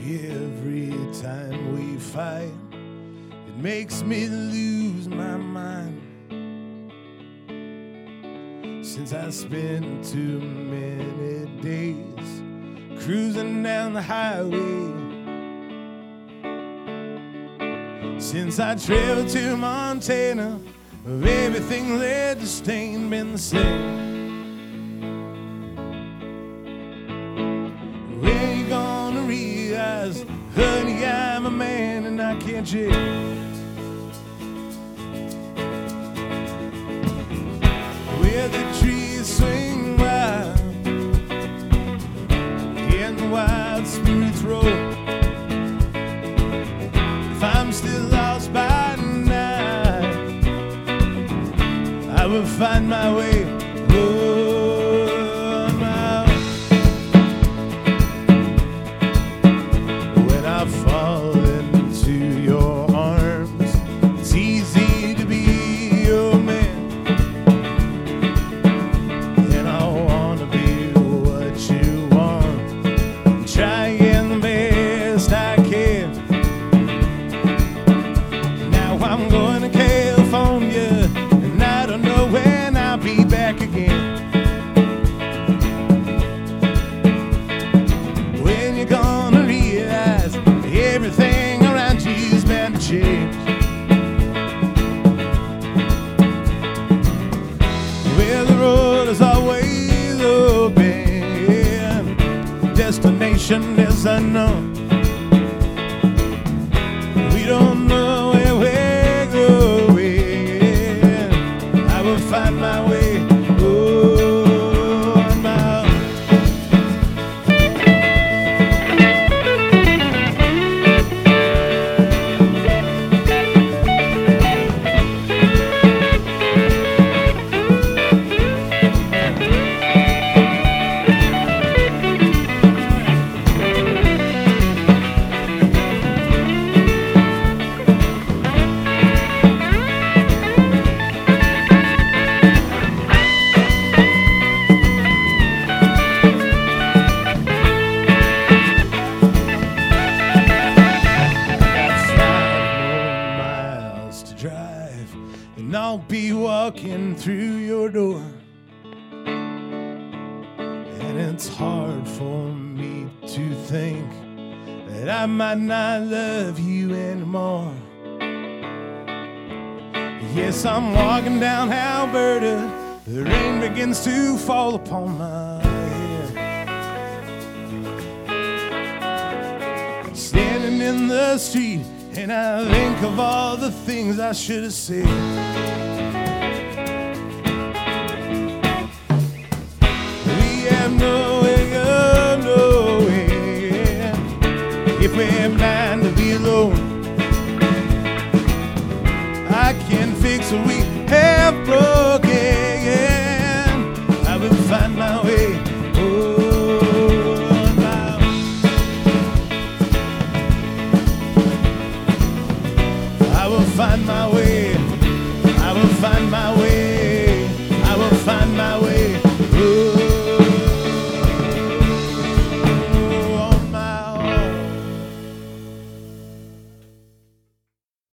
Every time we fight, it makes me lose my mind. Since I spent too many days cruising down the highway, since I traveled to Montana, everything led to stain been the same. When you gonna realize, honey, I'm a man and I can't change? Where the trees swing wild and the wild spirits roll, if I'm still lost by night, I will find my way on my own. When I fall into your arms, it's easy to be your man, and I wanna be what you want, I'm trying the best I can. Now I'm going to California, and I don't know when I'll be back again. When you're gonna realize everything around you's meant to change. Well, the road is always open, destination is unknown. We don't know where we're going. I will find my way on my own. And I'll be walking through your door, and it's hard for me to think that I might not love you anymore. Yes, I'm walking down Alberta, the rain begins to fall upon my head. Standing in the street, and I think of all the things I should have said. We have nowhere of nowhere if we're blind to be alone. I can fix what we have broken. I will find my way. Find my way.